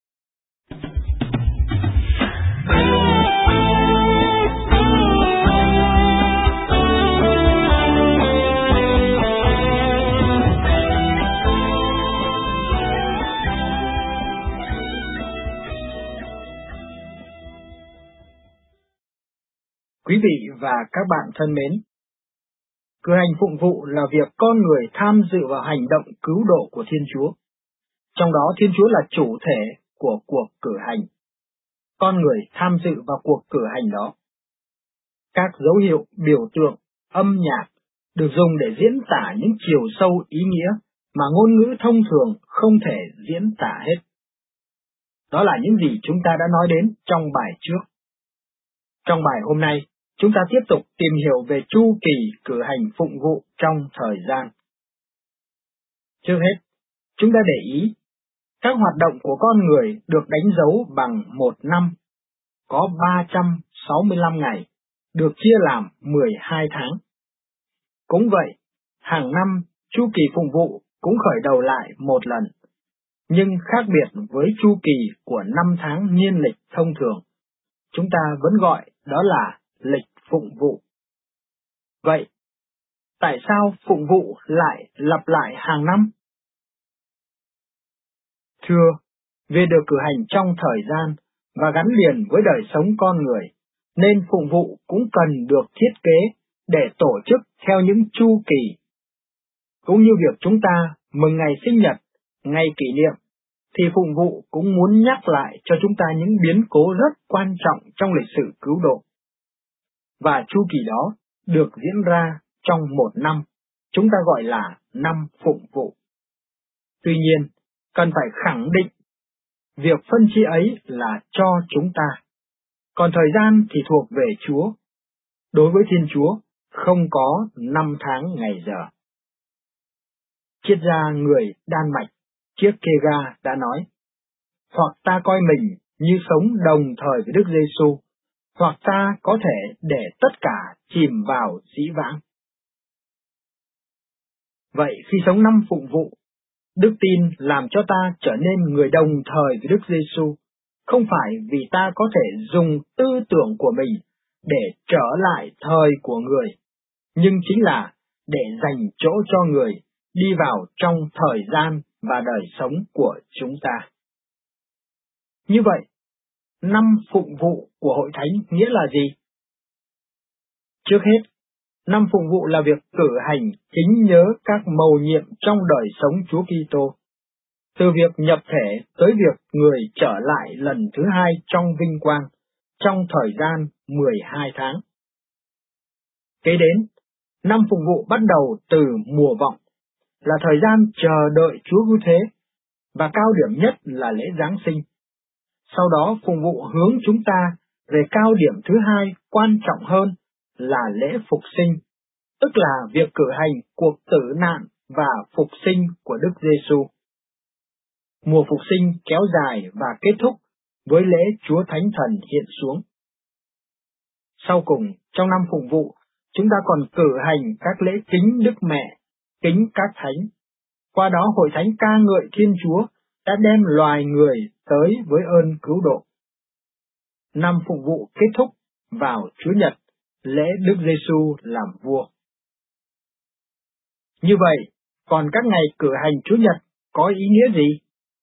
Quý vị và các bạn thân mến, cử hành phụng vụ là việc con người tham dự vào hành động cứu độ của Thiên Chúa. Trong đó Thiên Chúa là chủ thể của cuộc cử hành. Con người tham dự vào cuộc cử hành đó. Các dấu hiệu, biểu tượng, âm nhạc được dùng để diễn tả những chiều sâu ý nghĩa mà ngôn ngữ thông thường không thể diễn tả hết. Đó là những gì chúng ta đã nói đến trong bài trước. Trong bài hôm nay, chúng ta tiếp tục tìm hiểu về chu kỳ cử hành phụng vụ trong thời gian. Trước hết, chúng ta để ý, các hoạt động của con người được đánh dấu bằng một năm, có ba trăm sáu mươi lăm ngày, được chia làm mười hai tháng. Cũng vậy, hàng năm, chu kỳ phụng vụ cũng khởi đầu lại một lần, nhưng khác biệt với chu kỳ của năm tháng niên lịch thông thường, chúng ta vẫn gọi đó là lịch phụng vụ. Vậy, tại sao phụng vụ lại lặp lại hàng năm? Thưa, vì được cử hành trong thời gian và gắn liền với đời sống con người, nên phụng vụ cũng cần được thiết kế để tổ chức theo những chu kỳ. Cũng như việc chúng ta mừng ngày sinh nhật, ngày kỷ niệm, thì phụng vụ cũng muốn nhắc lại cho chúng ta những biến cố rất quan trọng trong lịch sử cứu độ. Và chu kỳ đó được diễn ra trong một năm, chúng ta gọi là năm phụng vụ. Tuy nhiên, cần phải khẳng định, việc phân chia ấy là cho chúng ta, còn thời gian thì thuộc về Chúa. Đối với Thiên Chúa, không có năm tháng ngày giờ. Triết gia người Đan Mạch, Kierkegaard đã nói, hoặc ta coi mình như sống đồng thời với Đức Giêsu, hoặc ta có thể để tất cả chìm vào dĩ vãng. Vậy khi sống năm phụng vụ, đức tin làm cho ta trở nên người đồng thời với Đức Giêsu, không phải vì ta có thể dùng tư tưởng của mình để trở lại thời của người, nhưng chính là để dành chỗ cho người đi vào trong thời gian và đời sống của chúng ta. Như vậy, năm phụng vụ của hội thánh nghĩa là gì? Trước hết, năm phụng vụ là việc cử hành kính nhớ các mầu nhiệm trong đời sống Chúa Kitô, từ việc nhập thể tới việc người trở lại lần thứ hai trong vinh quang, trong thời gian mười hai tháng. Kế đến, năm phụng vụ bắt đầu từ mùa vọng, là thời gian chờ đợi Chúa cứu thế, và cao điểm nhất là lễ Giáng sinh. Sau đó phụng vụ hướng chúng ta về cao điểm thứ hai quan trọng hơn là lễ phục sinh, tức là việc cử hành cuộc tử nạn và phục sinh của Đức Giêsu. Mùa phục sinh kéo dài và kết thúc với lễ Chúa Thánh Thần hiện xuống. Sau cùng, trong năm phụng vụ, chúng ta còn cử hành các lễ kính Đức Mẹ, kính các thánh. Qua đó hội thánh ca ngợi Thiên Chúa đã đem loài người tới với ơn cứu độ. Năm phụng vụ kết thúc vào Chúa Nhật, lễ Đức Giêsu làm vua. Như vậy, còn các ngày cử hành Chúa Nhật có ý nghĩa gì?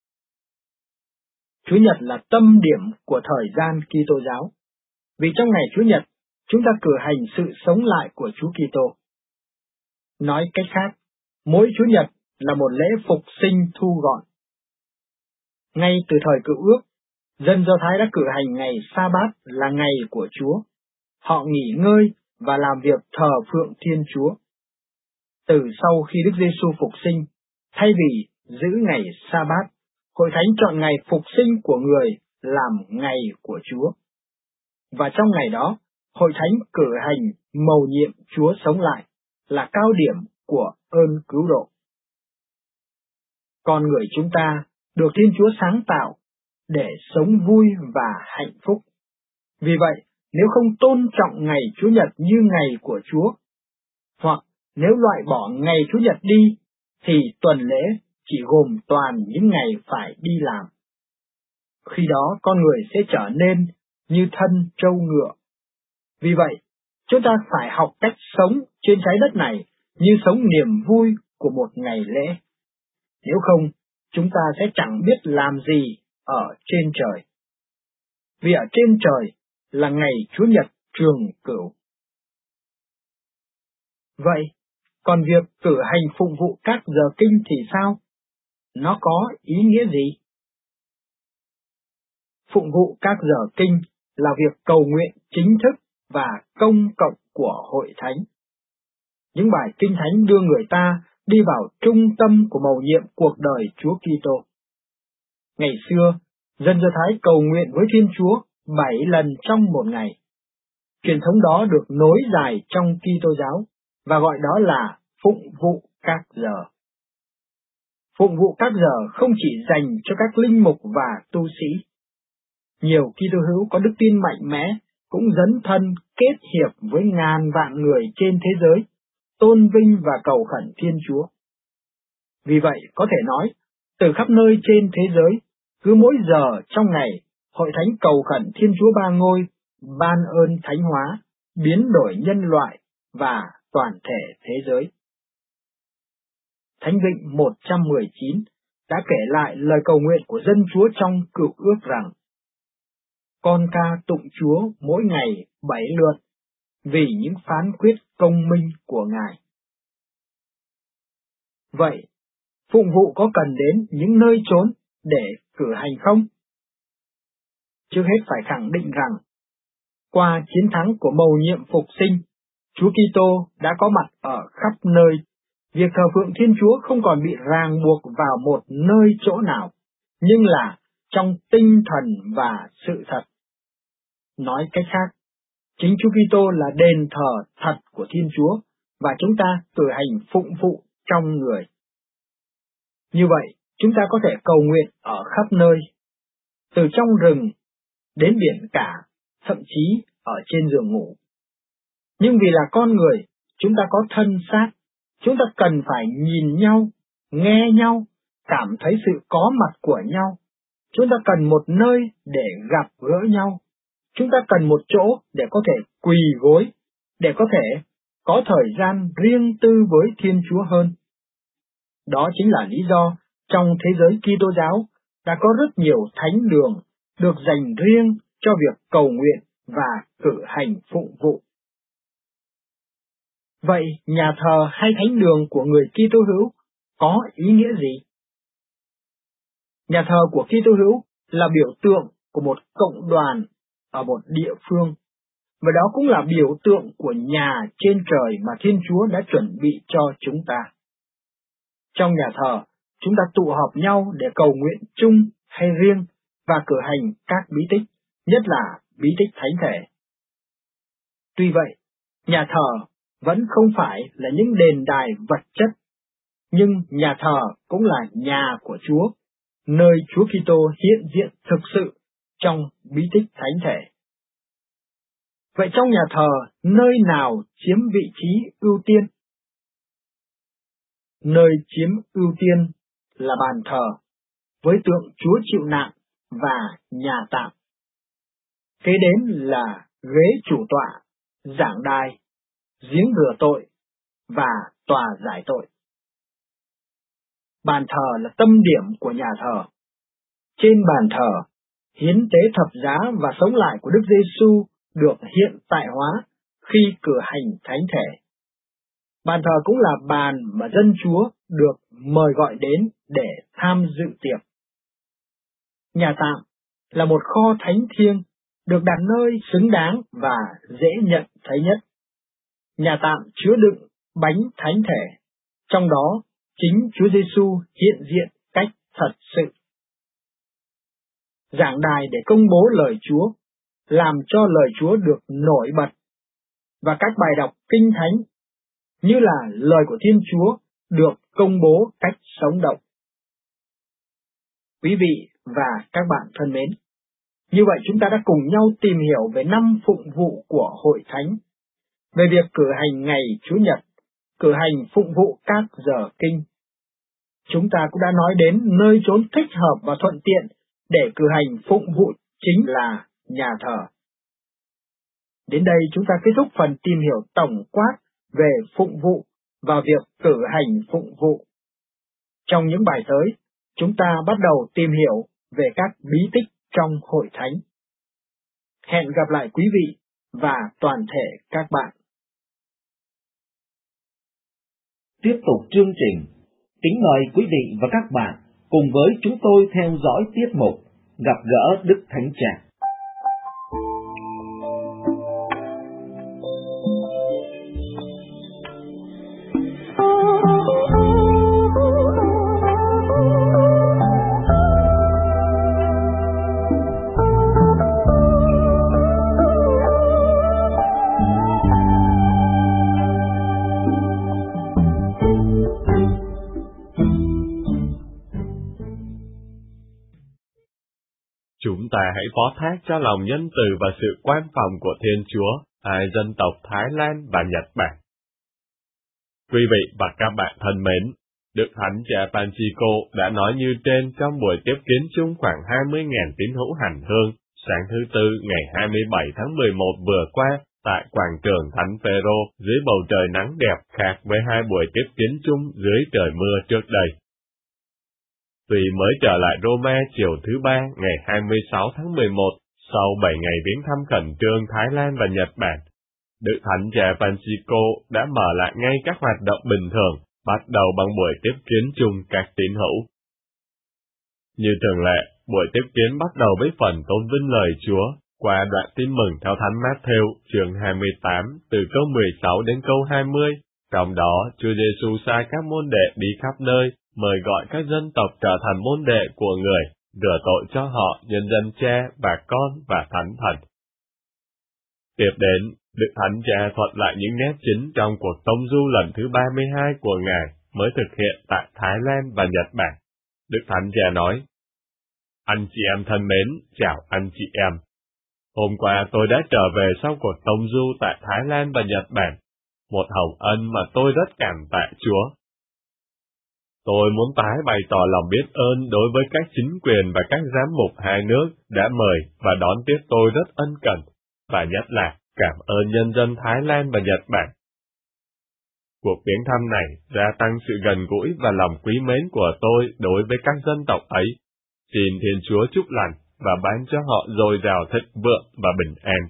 Chúa Nhật là tâm điểm của thời gian Kitô giáo. Vì trong ngày Chúa Nhật, chúng ta cử hành sự sống lại của Chúa Kitô. Nói cách khác, mỗi Chúa Nhật là một lễ phục sinh thu gọn. Ngay từ thời Cựu Ước, dân Do Thái đã cử hành ngày Sa-bát là ngày của Chúa. Họ nghỉ ngơi và làm việc thờ phượng Thiên Chúa. Từ sau khi Đức Giêsu phục sinh, thay vì giữ ngày Sa-bát, hội thánh chọn ngày phục sinh của người làm ngày của Chúa. Và trong ngày đó, hội thánh cử hành mầu nhiệm Chúa sống lại, là cao điểm của ơn cứu độ. Con người chúng ta được Thiên Chúa sáng tạo để sống vui và hạnh phúc. Vì vậy, nếu không tôn trọng ngày Chúa Nhật như ngày của Chúa, hoặc nếu loại bỏ ngày Chúa Nhật đi, thì tuần lễ chỉ gồm toàn những ngày phải đi làm. Khi đó con người sẽ trở nên như thân trâu ngựa. Vì vậy, chúng ta phải học cách sống trên trái đất này như sống niềm vui của một ngày lễ. Nếu không, chúng ta sẽ chẳng biết làm gì ở trên trời. Vì ở trên trời là ngày Chúa Nhật trường cửu. Vậy, còn việc cử hành phụng vụ các giờ kinh thì sao? Nó có ý nghĩa gì? Phụng vụ các giờ kinh là việc cầu nguyện chính thức và công cộng của hội thánh. Những bài kinh thánh đưa người ta đi vào trung tâm của mầu nhiệm cuộc đời Chúa Kitô. Ngày xưa, dân Do Thái cầu nguyện với Thiên Chúa bảy lần trong một ngày. Truyền thống đó được nối dài trong Kitô giáo và gọi đó là phụng vụ các giờ. Phụng vụ các giờ không chỉ dành cho các linh mục và tu sĩ. Nhiều Kitô hữu có đức tin mạnh mẽ cũng dấn thân kết hiệp với ngàn vạn người trên thế giới, tôn vinh và cầu khẩn Thiên Chúa. Vì vậy, có thể nói, từ khắp nơi trên thế giới, cứ mỗi giờ trong ngày, hội thánh cầu khẩn Thiên Chúa Ba Ngôi, ban ơn thánh hóa, biến đổi nhân loại và toàn thể thế giới. Thánh Vịnh một trăm mười chín đã kể lại lời cầu nguyện của dân Chúa trong Cựu Ước rằng: Con ca tụng Chúa mỗi ngày bảy lượt, vì những phán quyết công minh của Ngài. Vậy, phụng vụ có cần đến những nơi trốn để cử hành không? Trước hết phải khẳng định rằng, qua chiến thắng của mầu nhiệm phục sinh, Chúa Kitô đã có mặt ở khắp nơi. Việc thờ phượng Thiên Chúa không còn bị ràng buộc vào một nơi chỗ nào, nhưng là trong tinh thần và sự thật. Nói cách khác, chính Chúa Kitô là đền thờ thật của Thiên Chúa, và chúng ta cử hành phụng vụ trong người. Như vậy, chúng ta có thể cầu nguyện ở khắp nơi, từ trong rừng đến biển cả, thậm chí ở trên giường ngủ. Nhưng vì là con người, chúng ta có thân xác, chúng ta cần phải nhìn nhau, nghe nhau, cảm thấy sự có mặt của nhau. Chúng ta cần một nơi để gặp gỡ nhau. Chúng ta cần một chỗ để có thể quỳ gối, để có thể có thời gian riêng tư với Thiên Chúa hơn. Đó chính là lý do trong thế giới Kitô giáo đã có rất nhiều thánh đường được dành riêng cho việc cầu nguyện và cử hành phụng vụ. Vậy nhà thờ hay thánh đường của người Kitô hữu có ý nghĩa gì? Nhà thờ của Kitô hữu là biểu tượng của một cộng đoàn ở một địa phương, và đó cũng là biểu tượng của nhà trên trời mà Thiên Chúa đã chuẩn bị cho chúng ta. Trong nhà thờ, chúng ta tụ họp nhau để cầu nguyện chung hay riêng và cử hành các bí tích, nhất là bí tích thánh thể. Tuy vậy, nhà thờ vẫn không phải là những đền đài vật chất, nhưng nhà thờ cũng là nhà của Chúa, nơi Chúa Kitô hiện diện thực sự trong bí tích thánh thể. Vậy trong nhà thờ, nơi nào chiếm vị trí ưu tiên? Nơi chiếm ưu tiên là bàn thờ, với tượng Chúa chịu nạn và nhà tạm. Kế đến là ghế chủ tọa, giảng đài, giếng rửa tội và tòa giải tội. Bàn thờ là tâm điểm của nhà thờ. Trên bàn thờ, hiến tế thập giá và sống lại của Đức Giêsu được hiện tại hóa khi cử hành thánh thể. Bàn thờ cũng là bàn mà dân Chúa được mời gọi đến để tham dự tiệc. Nhà tạm là một kho thánh thiêng được đặt nơi xứng đáng và dễ nhận thấy nhất. Nhà tạm chứa đựng bánh thánh thể, trong đó chính Chúa Giêsu hiện diện cách thật sự. Giảng đài để công bố lời Chúa, làm cho lời Chúa được nổi bật, và các bài đọc kinh thánh như là lời của Thiên Chúa được công bố cách sống động. Quý vị và các bạn thân mến, như vậy chúng ta đã cùng nhau tìm hiểu về năm phụng vụ của Hội Thánh, về việc cử hành ngày Chủ nhật, cử hành phụng vụ các giờ kinh. Chúng ta cũng đã nói đến nơi chốn thích hợp và thuận tiện để cử hành phụng vụ chính là nhà thờ. Đến đây chúng ta kết thúc phần tìm hiểu tổng quát về phụng vụ và việc cử hành phụng vụ. Trong những bài tới, chúng ta bắt đầu tìm hiểu về các bí tích trong Hội Thánh. Hẹn gặp lại quý vị và toàn thể các bạn. Tiếp tục chương trình, kính mời quý vị và các bạn cùng với chúng tôi theo dõi tiết mục Gặp gỡ Đức Thánh Cha. Chúng ta hãy phó thác cho lòng nhân từ và sự quan phòng của Thiên Chúa hai dân tộc Thái Lan và Nhật Bản. Quý vị và các bạn thân mến, Đức Thánh Cha Francisco đã nói như trên trong buổi tiếp kiến chung khoảng hai mươi nghìn tín hữu hành hương sáng thứ Tư ngày hai mươi bảy tháng mười một vừa qua tại quảng trường Thánh Phêrô dưới bầu trời nắng đẹp, khác với hai buổi tiếp kiến chung dưới trời mưa trước đây. Tuy mới trở lại Roma chiều thứ Ba ngày hai mươi sáu tháng mười một, sau bảy ngày viếng thăm khẩn trương Thái Lan và Nhật Bản, Đức Thánh Cha Francisco đã mở lại ngay các hoạt động bình thường, bắt đầu bằng buổi tiếp kiến chung các tín hữu. Như thường lệ, buổi tiếp kiến bắt đầu với phần tôn vinh lời Chúa qua đoạn tin mừng theo Thánh Matthew chương hai mươi tám từ câu mười sáu đến câu hai mươi. Trong đó, Chúa Giêsu sai các môn đệ đi khắp nơi, mời gọi các dân tộc trở thành môn đệ của Người, rửa tội cho họ nhân danh Cha và Con và Thánh Thần. Tiếp đến, Đức Thánh Cha thuật lại những nét chính trong cuộc tông du lần thứ ba mươi hai của Ngài mới thực hiện tại Thái Lan và Nhật Bản. Đức Thánh Cha nói: Anh chị em thân mến, chào anh chị em. Hôm qua tôi đã trở về sau cuộc tông du tại Thái Lan và Nhật Bản, một hồng ân mà tôi rất cảm tạ Chúa. Tôi muốn tái bày tỏ lòng biết ơn đối với các chính quyền và các giám mục hai nước đã mời và đón tiếp tôi rất ân cần, và nhất là cảm ơn nhân dân Thái Lan và Nhật Bản. Cuộc viếng thăm này gia tăng sự gần gũi và lòng quý mến của tôi đối với các dân tộc ấy. Xin Thiên Chúa chúc lành và ban cho họ dồi dào thịnh vượng và bình an.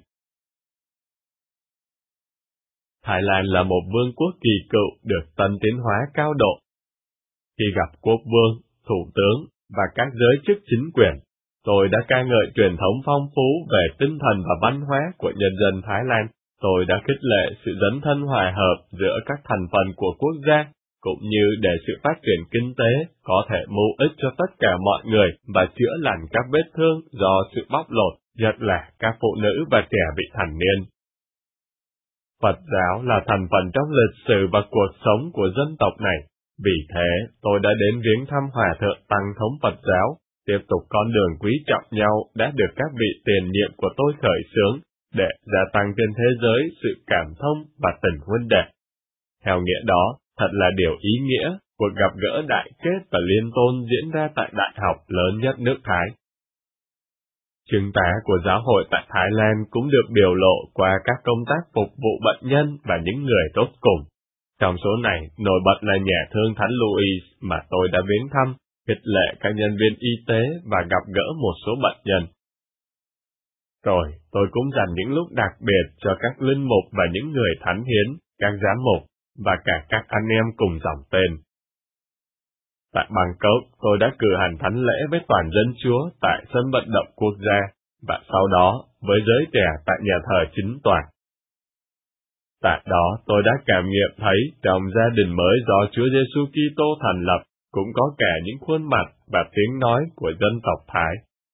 Thái Lan là một vương quốc kỳ cựu được tân tiến hóa cao độ. Khi gặp quốc vương, thủ tướng và các giới chức chính quyền, tôi đã ca ngợi truyền thống phong phú về tinh thần và văn hóa của nhân dân Thái Lan. Tôi đã khích lệ sự dấn thân hòa hợp giữa các thành phần của quốc gia, cũng như để sự phát triển kinh tế có thể mưu ích cho tất cả mọi người và chữa lành các vết thương do sự bóc lột, nhất là các phụ nữ và trẻ vị thành niên. Phật giáo là thành phần trong lịch sử và cuộc sống của dân tộc này. Vì thế, tôi đã đến viếng thăm Hòa thượng Tăng thống Phật giáo, tiếp tục con đường quý trọng nhau đã được các vị tiền nhiệm của tôi khởi xướng, để gia tăng trên thế giới sự cảm thông và tình huynh đệ. Theo nghĩa đó, thật là điều ý nghĩa, cuộc gặp gỡ đại kết và liên tôn diễn ra tại đại học lớn nhất nước Thái. Chứng tá của giáo hội tại Thái Lan cũng được biểu lộ qua các công tác phục vụ bệnh nhân và những người tốt cùng. Trong số này, nổi bật là nhà thương Thánh Louis mà tôi đã viếng thăm, khích lệ các nhân viên y tế và gặp gỡ một số bệnh nhân. Rồi, tôi cũng dành những lúc đặc biệt cho các linh mục và những người thánh hiến, các giám mục, và cả các anh em cùng dòng tên. Tại Bangkok, tôi đã cử hành thánh lễ với toàn dân Chúa tại sân vận động quốc gia, và sau đó với giới trẻ tại nhà thờ chính toàn. Tại đó, tôi đã cảm nghiệm thấy trong gia đình mới do Chúa Giêsu Kitô thành lập cũng có cả những khuôn mặt và tiếng nói của dân tộc Thái.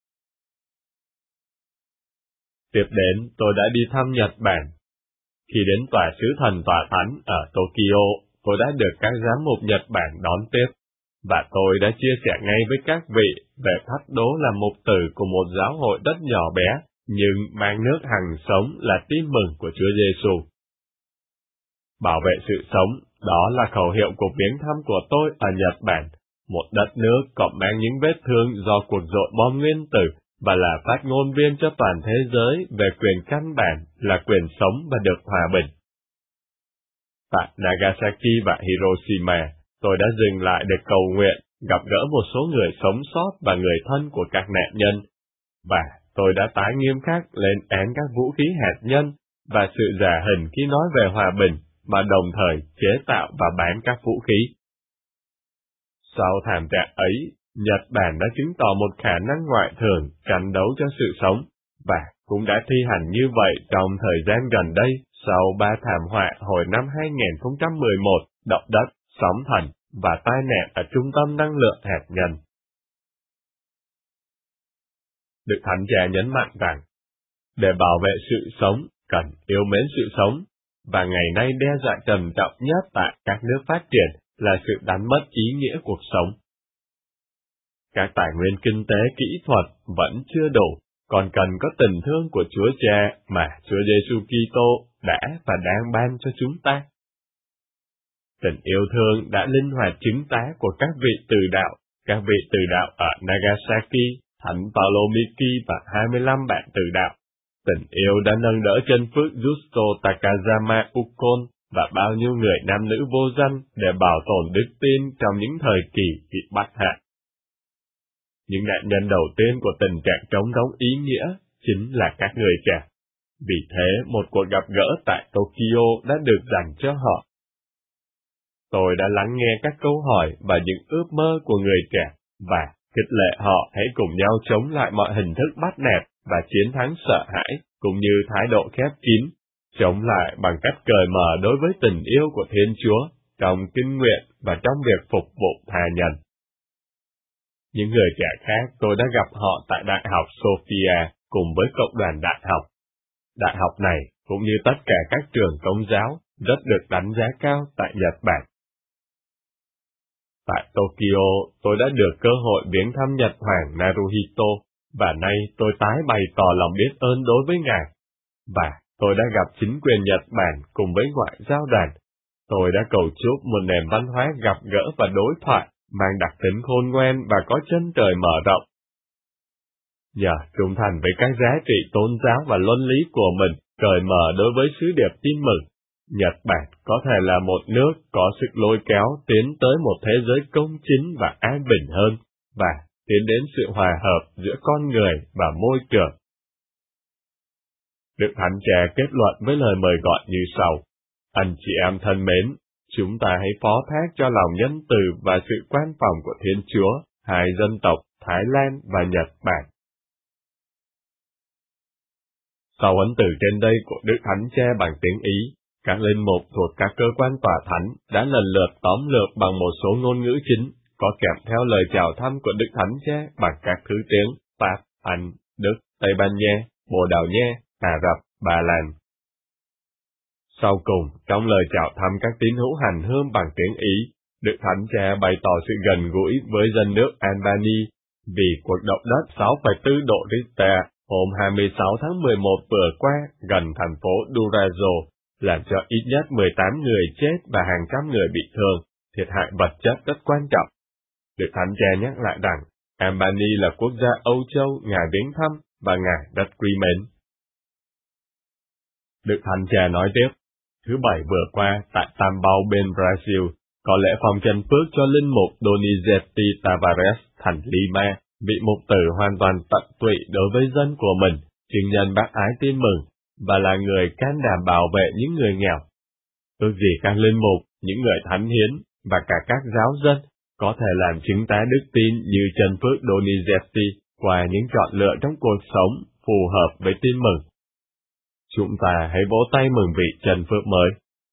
Tiếp đến, tôi đã đi thăm Nhật Bản. Khi đến tòa sứ thần tòa thánh ở Tokyo, tôi đã được các giám mục Nhật Bản đón tiếp, và tôi đã chia sẻ ngay với các vị về thách đố là mục tử của một giáo hội rất nhỏ bé, nhưng mang nước hằng sống là tin mừng của Chúa Giêsu. Bảo vệ sự sống, đó là khẩu hiệu cuộc viếng thăm của tôi ở Nhật Bản, một đất nước còn mang những vết thương do cuộc dội bom nguyên tử, và là phát ngôn viên cho toàn thế giới về quyền căn bản là quyền sống và được hòa bình. Tại Nagasaki và Hiroshima, tôi đã dừng lại để cầu nguyện, gặp gỡ một số người sống sót và người thân của các nạn nhân, và tôi đã tái nghiêm khắc lên án các vũ khí hạt nhân và sự giả hình khi nói về hòa bình, mà đồng thời chế tạo và bán các vũ khí. Sau thảm trạng ấy, Nhật Bản đã chứng tỏ một khả năng ngoại thường tranh đấu cho sự sống, và cũng đã thi hành như vậy trong thời gian gần đây sau ba thảm họa hồi năm hai không một một, động đất, sóng thần và tai nạn ở trung tâm năng lượng hạt nhân. Đức Thánh Cha nhấn mạnh rằng, để bảo vệ sự sống, cần yêu mến sự sống, và ngày nay đe dọa trầm trọng nhất tại các nước phát triển là sự đánh mất ý nghĩa cuộc sống. Các tài nguyên kinh tế kỹ thuật vẫn chưa đủ, còn cần có tình thương của Chúa Cha mà Chúa Giêsu Kitô đã và đang ban cho chúng ta. Tình yêu thương đã linh hoạt chứng tá của các vị từ đạo, các vị từ đạo ở Nagasaki, Thánh Paulo Miki và hai mươi lăm bạn từ đạo. Tình yêu đã nâng đỡ chân phước Justo Takayama Ukon và bao nhiêu người nam nữ vô danh để bảo tồn đức tin trong những thời kỳ bị bắt hạ. Những nạn nhân đầu tiên của tình trạng trống rỗng ý nghĩa chính là các người trẻ. Vì thế, một cuộc gặp gỡ tại Tokyo đã được dành cho họ. Tôi đã lắng nghe các câu hỏi và những ước mơ của người trẻ, và khích lệ họ hãy cùng nhau chống lại mọi hình thức bắt nạt và chiến thắng sợ hãi, cũng như thái độ khép kín, chống lại bằng cách cởi mở đối với tình yêu của Thiên Chúa, trong kinh nguyện và trong việc phục vụ tha nhân. Những người trẻ khác tôi đã gặp họ tại Đại học Sophia cùng với cộng đoàn đại học. Đại học này, cũng như tất cả các trường công giáo, rất được đánh giá cao tại Nhật Bản. Tại Tokyo, tôi đã được cơ hội viếng thăm Nhật Hoàng Naruhito, và nay tôi tái bày tỏ lòng biết ơn đối với Ngài. Và tôi đã gặp chính quyền Nhật Bản cùng với ngoại giao đoàn. Tôi đã cầu chúc một nền văn hóa gặp gỡ và đối thoại, mang đặc tính khôn ngoan và có chân trời mở rộng. Nhờ trung thành với các giá trị tôn giáo và luân lý của mình, cởi mở đối với sứ điệp tin mừng, Nhật Bản có thể là một nước có sức lôi kéo tiến tới một thế giới công chính và an bình hơn, và tiến đến sự hòa hợp giữa con người và môi trường. Đức Thánh Cha kết luận với lời mời gọi như sau: Anh chị em thân mến, chúng ta hãy phó thác cho lòng nhân từ và sự quan phòng của Thiên Chúa hai dân tộc Thái Lan và Nhật Bản. Sau ấn từ trên đây của Đức Thánh Cha bằng tiếng Ý, các linh mục thuộc các cơ quan tòa thánh đã lần lượt tóm lược bằng một số ngôn ngữ chính, có kèm theo lời chào thăm của Đức Thánh Cha bằng các thứ tiếng Pháp, Anh, Đức, Tây Ban Nha, Bồ Đào Nha, Ả Rập, Ba Lan. Sau cùng, trong lời chào thăm các tín hữu hành hương bằng tiếng Ý, Đức Thánh Cha bày tỏ sự gần gũi với dân nước Albany vì cuộc động đất sáu phẩy bốn độ Richter hôm hai mươi sáu tháng mười một vừa qua gần thành phố Durazzo, làm cho ít nhất mười tám người chết và hàng trăm người bị thương, thiệt hại vật chất rất quan trọng. Đức Thánh Cha nhắc lại rằng, Albany là quốc gia Âu Châu Ngài viếng thăm và Ngài rất quý mến. Đức Thánh Cha nói tiếp, thứ Bảy vừa qua tại Tam Bao bên Brazil, có lẽ phòng trần phước cho linh mục Donizete Tavares thành Lima, vị mục tử hoàn toàn tận tụy đối với dân của mình, chứng nhân bác ái tin mừng, và là người can đảm bảo vệ những người nghèo. Ước gì các linh mục, những người thánh hiến, và cả các giáo dân, có thể làm chứng tá đức tin như Trần Phước Donizete qua những chọn lựa trong cuộc sống phù hợp với tin mừng. Chúng ta hãy vỗ tay mừng vị Trần Phước mới.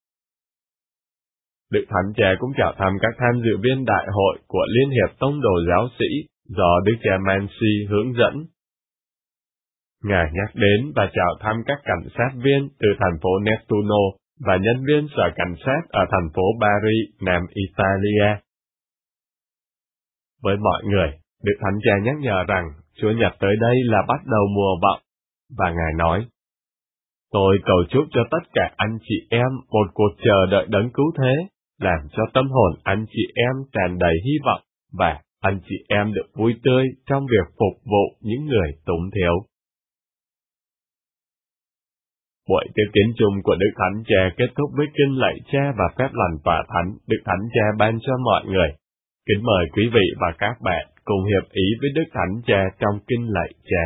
Đức Thánh Cha cũng chào thăm các tham dự viên đại hội của Liên hiệp Tông đồ giáo sĩ do Đức cha Mansi hướng dẫn. Ngài nhắc đến và chào thăm các cảnh sát viên từ thành phố Nettuno và nhân viên sở cảnh sát ở thành phố Bari, Nam Italia. Với mọi người, Đức Thánh Cha nhắc nhở rằng Chúa Nhật tới đây là bắt đầu mùa vọng, và Ngài nói, tôi cầu chúc cho tất cả anh chị em một cuộc chờ đợi đấng cứu thế, làm cho tâm hồn anh chị em tràn đầy hy vọng, và anh chị em được vui tươi trong việc phục vụ những người túng thiếu. Buổi tiếp kiến chung của Đức Thánh Cha kết thúc với kinh lạy Cha và phép lành tòa thánh Đức Thánh Cha ban cho mọi người. Kính mời quý vị và các bạn cùng hiệp ý với Đức Thánh Cha trong kinh lạy Cha.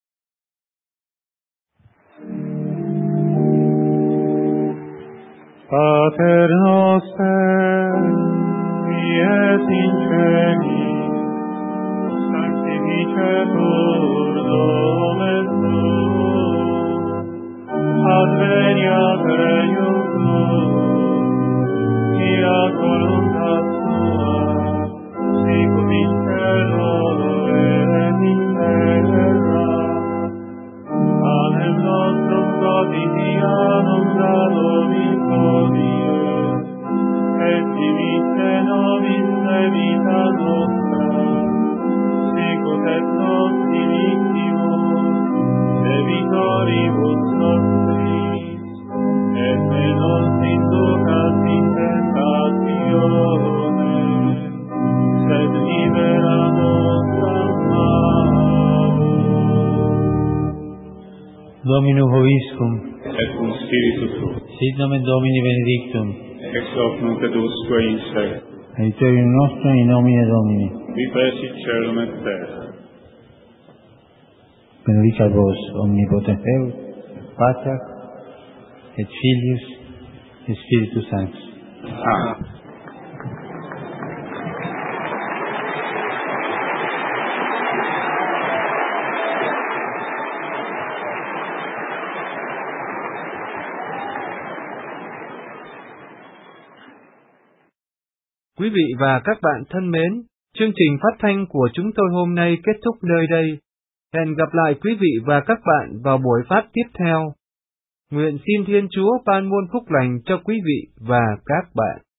Pater noster, qui es in celis, sanctificetur nomen tuum, adveniat regnum tuum, fiat voluntas tua, sicut in cielo et in terra. Panem nostrum quotidianum da nobis hodie, et dimitte nobis debita nostra, sicut et nos dimittimus debitoribus nostris, et ne nos inducas in tentatione, sed libera nos a malo. Dominum vobiscum, Et cum spiritu tuo, sit nomen Domini benedictum, ex hoc nunc et usque in secula, aiuterium nostrum in nomine Domini, qui fecit caelum et terra. benedicat vos omnipotens Deus, Pater, et Filius, et Spiritus Sanctus. Amen. Quý vị và các bạn thân mến, chương trình phát thanh của chúng tôi hôm nay kết thúc nơi đây. Hẹn gặp lại quý vị và các bạn vào buổi phát tiếp theo. Nguyện xin Thiên Chúa ban muôn phúc lành cho quý vị và các bạn.